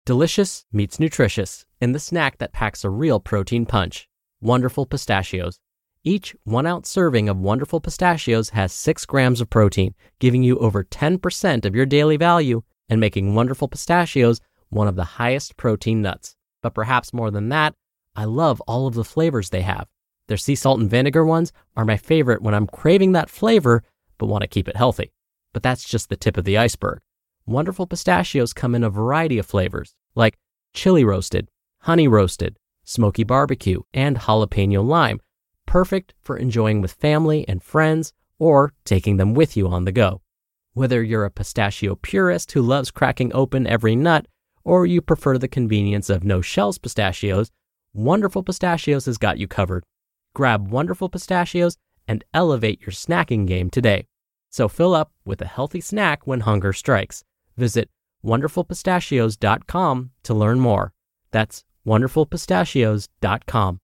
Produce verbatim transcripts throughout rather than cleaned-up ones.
Delicious meets nutritious in the snack that packs a real protein punch. Wonderful Pistachios. Each one-ounce serving of Wonderful Pistachios has six grams of protein, giving you over ten percent of your daily value and making Wonderful Pistachios one of the highest protein nuts. But perhaps more than that, I love all of the flavors they have. Their sea salt and vinegar ones are my favorite when I'm craving that flavor but want to keep it healthy. But that's just the tip of the iceberg. Wonderful Pistachios come in a variety of flavors, like chili roasted, honey roasted, smoky barbecue, and jalapeno lime, perfect for enjoying with family and friends or taking them with you on the go. Whether you're a pistachio purist who loves cracking open every nut, or you prefer the convenience of no-shells pistachios, Wonderful Pistachios has got you covered. Grab Wonderful Pistachios and elevate your snacking game today. So fill up with a healthy snack when hunger strikes. Visit wonderful pistachios dot com to learn more. That's wonderful pistachios dot com.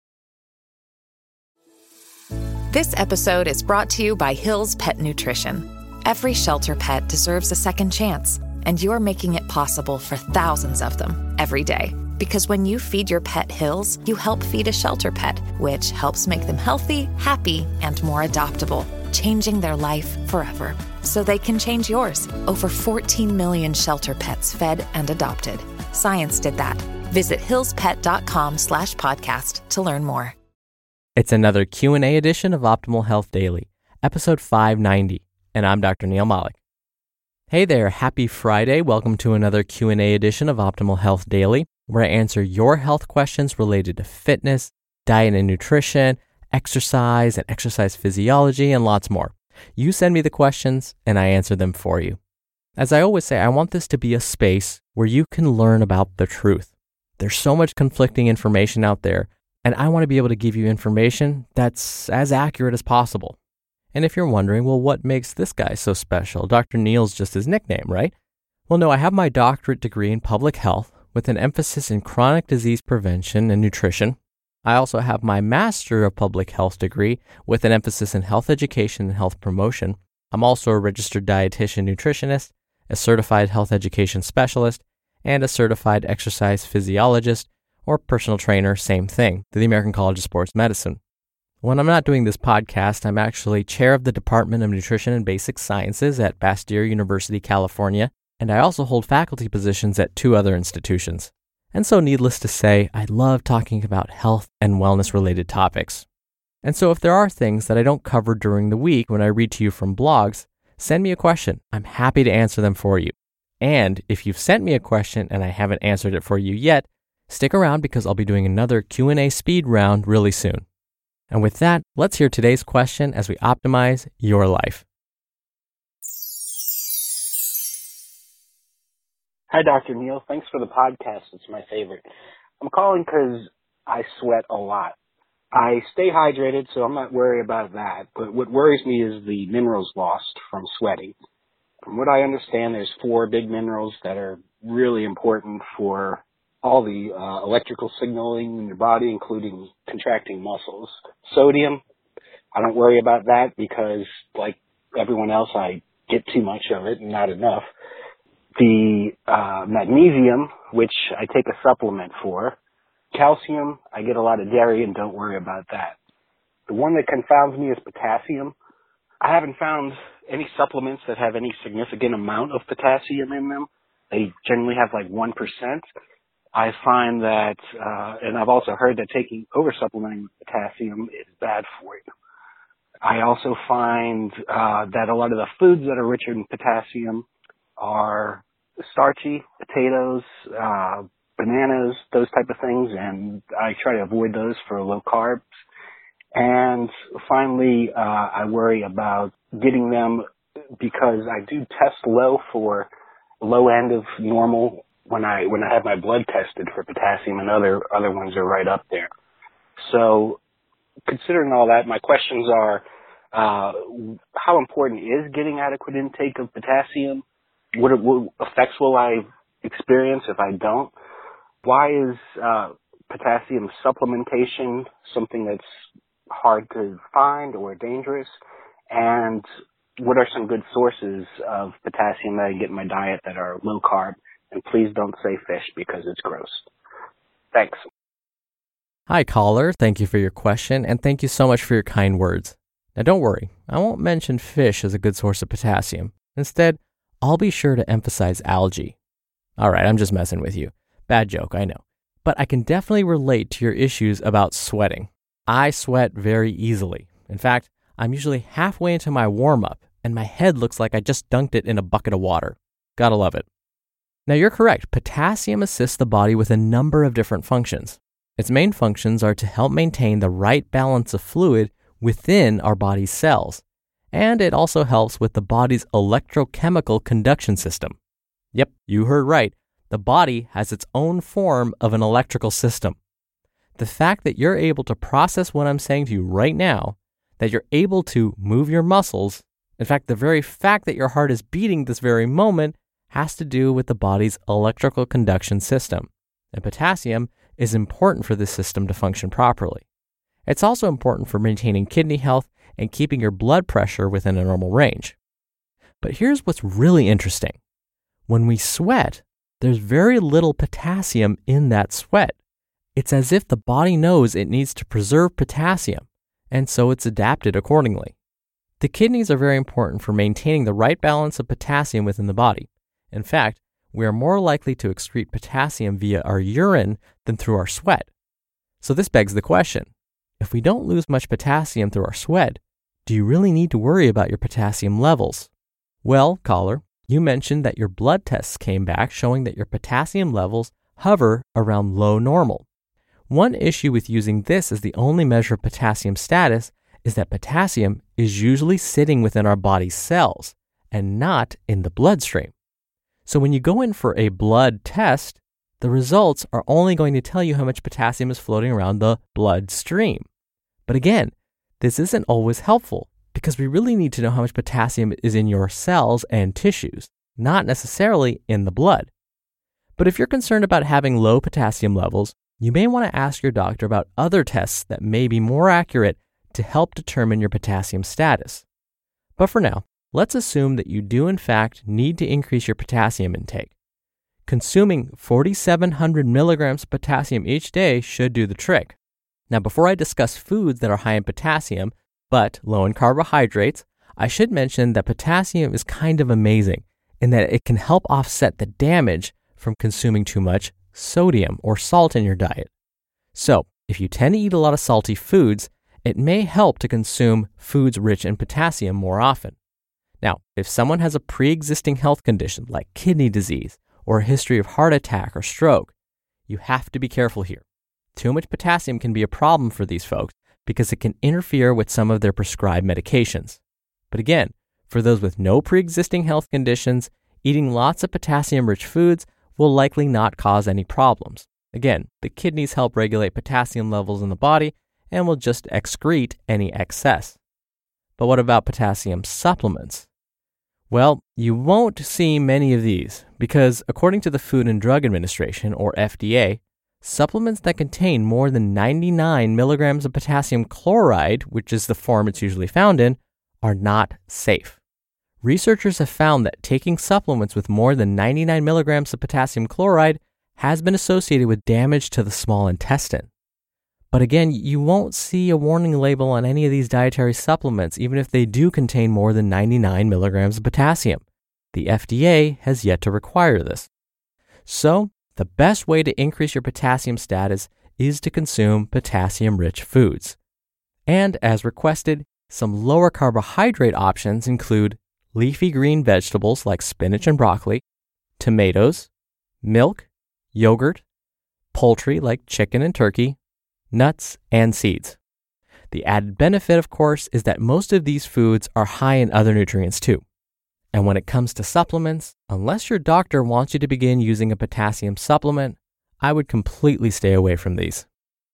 This episode is brought to you by Hill's Pet Nutrition. Every shelter pet deserves a second chance, and you're making it possible for thousands of them every day. Because when you feed your pet Hill's, you help feed a shelter pet, which helps make them healthy, happy, and more adoptable, changing their life forever. So they can change yours. Over fourteen million shelter pets fed and adopted. Science did that. Visit hillspet.com slash podcast to learn more. It's another Q and A edition of Optimal Health Daily, episode five ninety, and I'm Doctor Neil Malik. Hey there, happy Friday. Welcome to another Q and A edition of Optimal Health Daily, where I answer your health questions related to fitness, diet and nutrition, exercise and exercise physiology, and lots more. You send me the questions, and I answer them for you. As I always say, I want this to be a space where you can learn about the truth. There's so much conflicting information out there, and I want to be able to give you information that's as accurate as possible. And if you're wondering, well, what makes this guy so special? Doctor Neil's just his nickname, right? Well, no, I have my doctorate degree in public health with an emphasis in chronic disease prevention and nutrition. I also have my Master of Public Health degree with an emphasis in health education and health promotion. I'm also a registered dietitian nutritionist, a certified health education specialist, and a certified exercise physiologist or personal trainer, same thing, through the American College of Sports Medicine. When I'm not doing this podcast, I'm actually chair of the Department of Nutrition and Basic Sciences at Bastyr University, California, and I also hold faculty positions at two other institutions. And so needless to say, I love talking about health and wellness related topics. And so if there are things that I don't cover during the week when I read to you from blogs, send me a question. I'm happy to answer them for you. And if you've sent me a question and I haven't answered it for you yet, stick around because I'll be doing another Q and A speed round really soon. And with that, let's hear today's question as we optimize your life. Hi, Doctor Neil. Thanks for the podcast. It's my favorite. I'm calling because I sweat a lot. I stay hydrated, so I'm not worried about that. But what worries me is the minerals lost from sweating. From what I understand, there's four big minerals that are really important for all the uh, electrical signaling in your body, including contracting muscles. Sodium, I don't worry about that because, like everyone else, I get too much of it and not enough. The uh, magnesium, which I take a supplement for. Calcium, I get a lot of dairy and don't worry about that. The one that confounds me is potassium. I haven't found any supplements that have any significant amount of potassium in them. They generally have like one percent. I find that, uh, and I've also heard that taking over supplementing with potassium is bad for you. I also find uh, that a lot of the foods that are richer in potassium are starchy, potatoes, uh, bananas, those type of things, and I try to avoid those for low carbs. And finally, uh, I worry about getting them because I do test low for low end of normal when I when I have my blood tested for potassium, and other other ones are right up there. So considering all that, my questions are, uh, how important is getting adequate intake of potassium? What, what effects will I experience if I don't? Why is uh, potassium supplementation something that's hard to find or dangerous? And what are some good sources of potassium that I get in my diet that are low carb And please don't say fish because it's gross. Thanks. Hi, caller. Thank you for your question, and thank you so much for your kind words. Now, don't worry. I won't mention fish as a good source of potassium. Instead, I'll be sure to emphasize algae. All right, I'm just messing with you. Bad joke, I know. But I can definitely relate to your issues about sweating. I sweat very easily. In fact, I'm usually halfway into my warm-up, and my head looks like I just dunked it in a bucket of water. Gotta love it. Now, you're correct. Potassium assists the body with a number of different functions. Its main functions are to help maintain the right balance of fluid within our body's cells, and it also helps with the body's electrochemical conduction system. Yep, you heard right. The body has its own form of an electrical system. The fact that you're able to process what I'm saying to you right now, that you're able to move your muscles, in fact, the very fact that your heart is beating this very moment has to do with the body's electrical conduction system. And potassium is important for this system to function properly. It's also important for maintaining kidney health and keeping your blood pressure within a normal range. But here's what's really interesting. When we sweat, there's very little potassium in that sweat. It's as if the body knows it needs to preserve potassium, and so it's adapted accordingly. The kidneys are very important for maintaining the right balance of potassium within the body. In fact, we are more likely to excrete potassium via our urine than through our sweat. So this begs the question, if we don't lose much potassium through our sweat, do you really need to worry about your potassium levels? Well, caller, you mentioned that your blood tests came back showing that your potassium levels hover around low normal. One issue with using this as the only measure of potassium status is that potassium is usually sitting within our body's cells and not in the bloodstream. So when you go in for a blood test, the results are only going to tell you how much potassium is floating around the bloodstream. But again, this isn't always helpful because we really need to know how much potassium is in your cells and tissues, not necessarily in the blood. But if you're concerned about having low potassium levels, you may want to ask your doctor about other tests that may be more accurate to help determine your potassium status. But for now, let's assume that you do in fact need to increase your potassium intake. Consuming forty-seven hundred milligrams of potassium each day should do the trick. Now, before I discuss foods that are high in potassium, but low in carbohydrates, I should mention that potassium is kind of amazing in that it can help offset the damage from consuming too much sodium or salt in your diet. So, if you tend to eat a lot of salty foods, it may help to consume foods rich in potassium more often. Now, if someone has a pre-existing health condition like kidney disease or a history of heart attack or stroke, you have to be careful here. Too much potassium can be a problem for these folks because it can interfere with some of their prescribed medications. But again, for those with no pre-existing health conditions, eating lots of potassium-rich foods will likely not cause any problems. Again, the kidneys help regulate potassium levels in the body and will just excrete any excess. But what about potassium supplements? Well, you won't see many of these because according to the Food and Drug Administration, or F D A, supplements that contain more than ninety-nine milligrams of potassium chloride, which is the form it's usually found in, are not safe. Researchers have found that taking supplements with more than ninety-nine milligrams of potassium chloride has been associated with damage to the small intestine. But again, you won't see a warning label on any of these dietary supplements, even if they do contain more than ninety-nine milligrams of potassium. The F D A has yet to require this. So, the best way to increase your potassium status is to consume potassium-rich foods. And as requested, some lower carbohydrate options include leafy green vegetables like spinach and broccoli, tomatoes, milk, yogurt, poultry like chicken and turkey, nuts, and seeds. The added benefit, of course, is that most of these foods are high in other nutrients too. And when it comes to supplements, unless your doctor wants you to begin using a potassium supplement, I would completely stay away from these.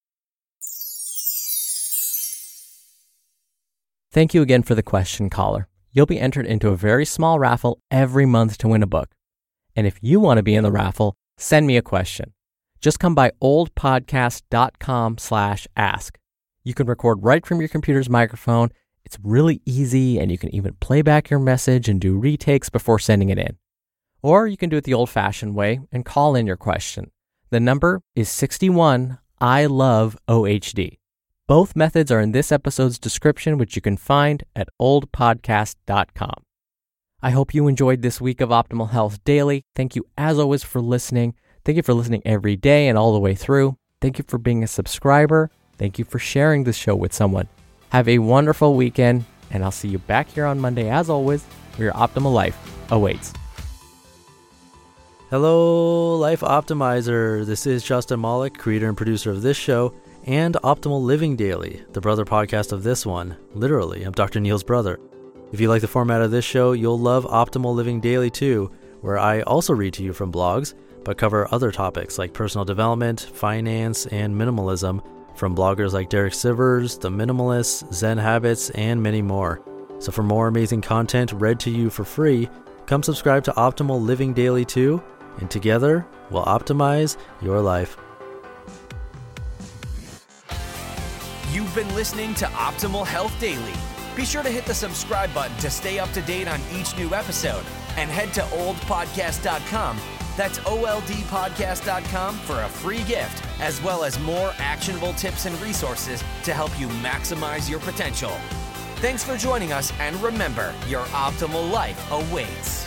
Thank you again for the question, caller. You'll be entered into a very small raffle every month to win a book. And if you want to be in the raffle, send me a question. Just come by oldpodcast.com slash ask. You can record right from your computer's microphone. It's really easy, and you can even play back your message and do retakes before sending it in. Or you can do it the old-fashioned way and call in your question. The number is sixty-one I love O H D. Both methods are in this episode's description, which you can find at old podcast dot com. I hope you enjoyed this week of Optimal Health Daily. Thank you, as always, for listening. Thank you for listening every day and all the way through. Thank you for being a subscriber. Thank you for sharing this show with someone. Have a wonderful weekend, and I'll see you back here on Monday, as always, where your optimal life awaits. Hello, Life Optimizer. This is Justin Malik, creator and producer of this show and Optimal Living Daily, the brother podcast of this one. Literally, I'm Doctor Neil's brother. If you like the format of this show, you'll love Optimal Living Daily too, where I also read to you from blogs, but cover other topics like personal development, finance, and minimalism from bloggers like Derek Sivers, The Minimalists, Zen Habits, and many more. So for more amazing content read to you for free, come subscribe to Optimal Living Daily too, and together we'll optimize your life. You've been listening to Optimal Health Daily. Be sure to hit the subscribe button to stay up to date on each new episode, and head to old podcast dot com. That's O L D podcast dot com for a free gift, as well as more actionable tips and resources to help you maximize your potential. Thanks for joining us, and remember, your optimal life awaits.